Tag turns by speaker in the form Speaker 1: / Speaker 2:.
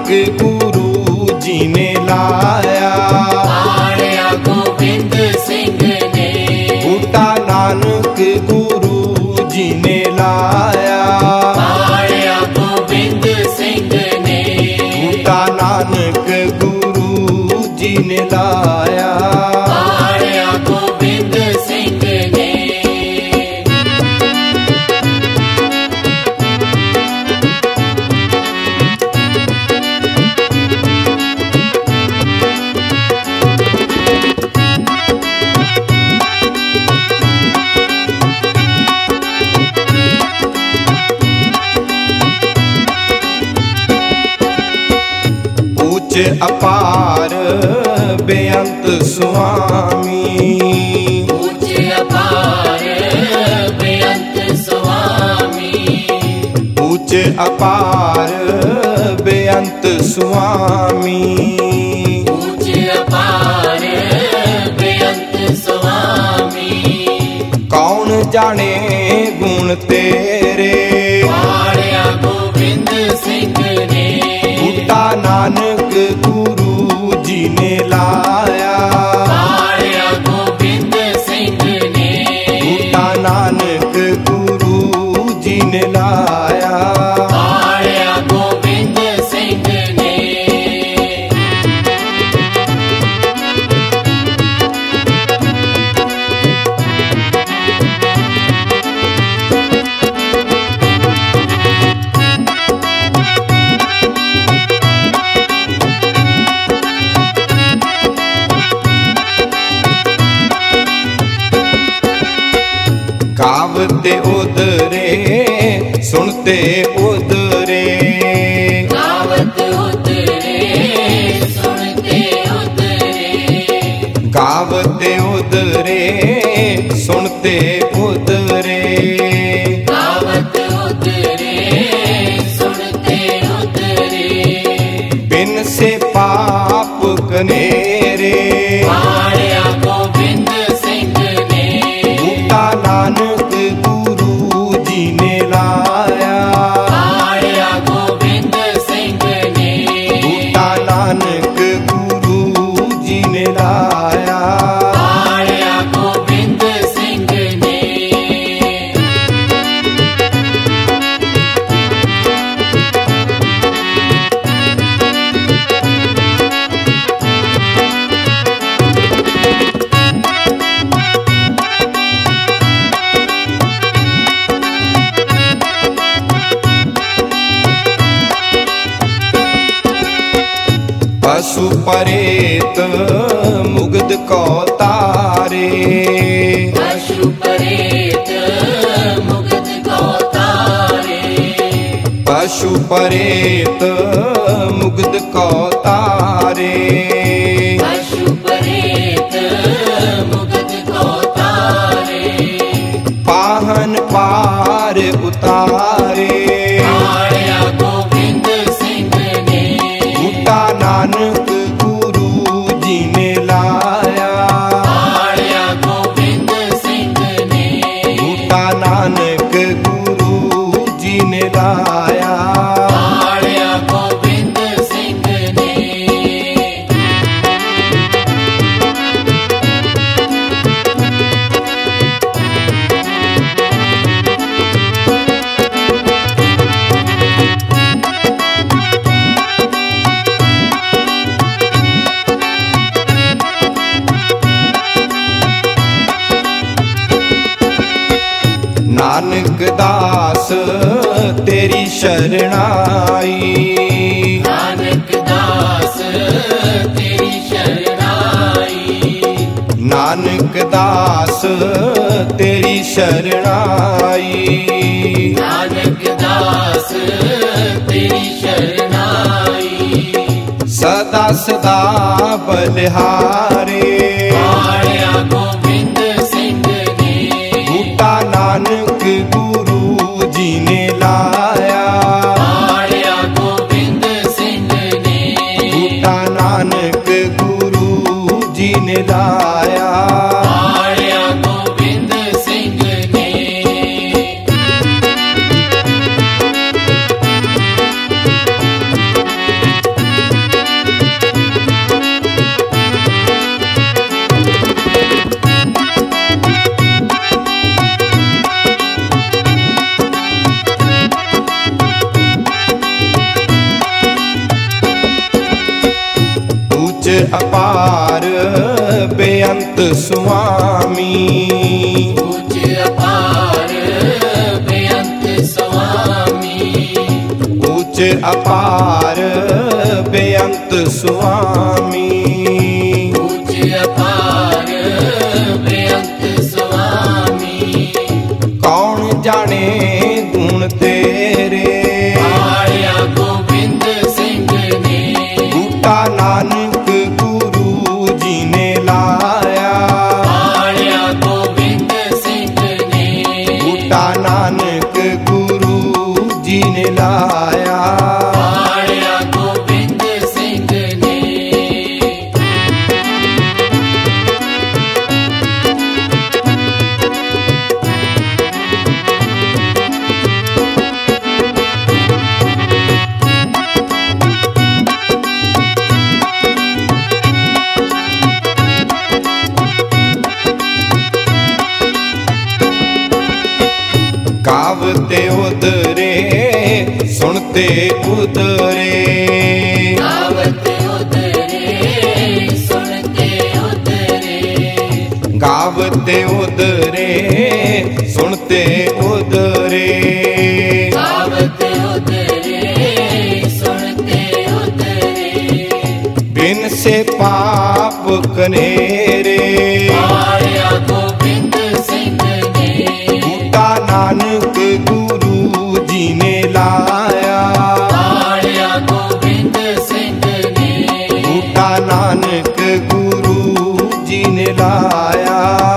Speaker 1: ਨਾਨਕ ਗੁਰੂ ਜੀ ਨੇ ਲਾਇਆ।
Speaker 2: ਪਾਲਿਆ ਗੋਬਿੰਦ ਸਿੰਘ ਨੇ,
Speaker 1: ਬੂਟਾ ਨਾਨਕ ਗੁਰੂ ਜੀ ਨੇ ਲਾਇਆ।
Speaker 2: ਪਾਲਿਆ ਗੋਬਿੰਦ ਸਿੰਘ ਨੇ,
Speaker 1: ਬੂਟਾ ਨਾਨਕ ਗੁਰੂ ਜੀ ਨੇ ਲਾਇਆ।
Speaker 2: ਪਾਲਿਆ ਗੋਬਿੰਦ ਸਿੰਘ ਨੇ।
Speaker 1: ਉੱਚ ਅਪਾਰ ਬੇਅੰਤ ਸੁਆਮੀ।
Speaker 2: ਉੱਚ ਅਪਾਰ ਬੇਅੰਤ ਸੁਆਮੀ,
Speaker 1: ਉੱਚ ਅਪਾਰ ਬੇਅੰਤ ਸੁਆਮੀ।
Speaker 2: ਉੱਚ ਅਪਾਰ ਬੇਅੰਤ ਸੁਆਮੀ।
Speaker 1: ਕੌਣ ਜਾਣੇ ਗੁਣ ਤੇਰੇ,
Speaker 2: ਪਾਲਿਆ ਗੋਬਿੰਦ ਸਿੰਘ ਨੇ,
Speaker 1: ਬੂਟਾ ਨਾਨਕ ਗੁਰੂ ਜੀ ਨੇ ਲਾਇਆ।
Speaker 2: ਪਾਲਿਆ ਗੋਬਿੰਦ ਸਿੰਘ ਨੇ,
Speaker 1: ਬੂਟਾ ਨਾਨਕ ਗੁਰੂ ਜੀ ਨੇ ਲਾਇਆ।
Speaker 2: ਪਾਲਿਆ ਗੋਬਿੰਦ ਸਿੰਘ ਨੇ।
Speaker 1: गावते उदरे सुनते उदरे,
Speaker 2: गावत उतरे सुनते उतरे,
Speaker 1: गावते उदरे सुनते उदरे।
Speaker 2: गावत उतरे सुनते उतरे।
Speaker 1: बिन से पाप कनेरे,
Speaker 2: पालिया गोबिंद सिंह ने,
Speaker 1: बूटा नानक गुरु जी ने लाया।
Speaker 2: पालिया गोबिंद सिंह ने,
Speaker 1: बूटा नानक गुरु जी ने लाया।
Speaker 2: पालिया गोबिंद सिंह ने।
Speaker 1: पशु परेत मुग्ध को तारे,
Speaker 2: पशु परेत मुग्ध को तारे,
Speaker 1: पशु परेत मुग्ध को तारे।
Speaker 2: पशु परेत मुग्ध को तारे।
Speaker 1: पाहन पार उतारे,
Speaker 2: पालिया गोबिंद सिंह ने,
Speaker 1: बूटा नानक गुरु जी ने लाया।
Speaker 2: पालिया गोबिंद सिंह ने,
Speaker 1: बूटा नानक गुरु जी ने लाया।
Speaker 2: पालिया गोबिंद सिंह ने।
Speaker 1: नानक दास तेरी शरणाई,
Speaker 2: नानक दास तेरी शरणाई,
Speaker 1: नानक दास तेरी शरणाई।
Speaker 2: नानक दास तेरी शरणाई।
Speaker 1: सदा सदा बलिहारे,
Speaker 2: पालिया गोबिंद सिंह ने,
Speaker 1: बूटा नानक गुरु जी ने लाया।
Speaker 2: पालिया गोबिंद सिंह ने,
Speaker 1: बूटा नानक गुरु जी ने लाया।
Speaker 2: पालिया गोबिंद सिंह ने।
Speaker 1: ਅਪਾਰ ਬੇਅੰਤ ਸੁਆਮੀ।
Speaker 2: ਉੱਚ ਅਪਾਰ ਬੇਅੰਤ ਸੁਆਮੀ।
Speaker 1: ਉੱਚ ਅਪਾਰ ਬੇਅੰਤ ਸੁਆਮੀ।
Speaker 2: ਉੱਚ ਅਪਾਰ ਬੇਅੰਤ ਸੁਆਮੀ।
Speaker 1: ਕੌਣ ਜਾਣੇ ਗੁਣ ਤੇਰੇ,
Speaker 2: ਪਾਲਿਆ ਗੋਬਿੰਦ ਸਿੰਘ ਨੇ।
Speaker 1: ਬੂਟਾ ਨਾਨਕ ਗੁਰੂ ਜੀ ਨੇ ਲਾਇਆ।
Speaker 2: ਪਾਲਿਆ ਗੋਬਿੰਦ ਸਿੰਘ ਨੇ।
Speaker 1: ਬੂਟਾ ਨਾਨਕ ਗੁਰੂ ਜੀ ਨੇ ਲਾਇਆ।
Speaker 2: ਪਾਲਿਆ ਗੋਬਿੰਦ ਸਿੰਘ ਨੇ।
Speaker 1: ਗਾਵਤੇ ਉਦਰੇ ਸੁਣਤੇ ਉਦਰੇ।
Speaker 2: ਗਾਵਤ ਉਦਰੇ ਸੁਣਤੇ ਉਦਰੇ।
Speaker 1: ਗਾਵਤੇ ਉਦਰੇ ਸੁਣਤੇ ਉਦਰੇ।
Speaker 2: ਗਾਵਤ ਉਦਰੇ ਸੁਣਤੇ ਉਦਰੇ।
Speaker 1: ਬਿਨ ਸੇ ਪਾਪ ਕਨੇਰੇ,
Speaker 2: ਪਾਲਿਆ ਗੋਬਿੰਦ ਸਿੰਘ ਨੇ।
Speaker 1: ਬੂਟਾ ਨਾਨਕ ਗੁਰੂ ਜੀ ਨੇ ਲਾਇਆ।
Speaker 2: ਪਾਲਿਆ ਗੋਬਿੰਦ ਸਿੰਘ ਨੇ।
Speaker 1: ਬੂਟਾ ਨਾਨਕ ਗੁਰੂ ਜੀ ਨੇ ਲਾਇਆ।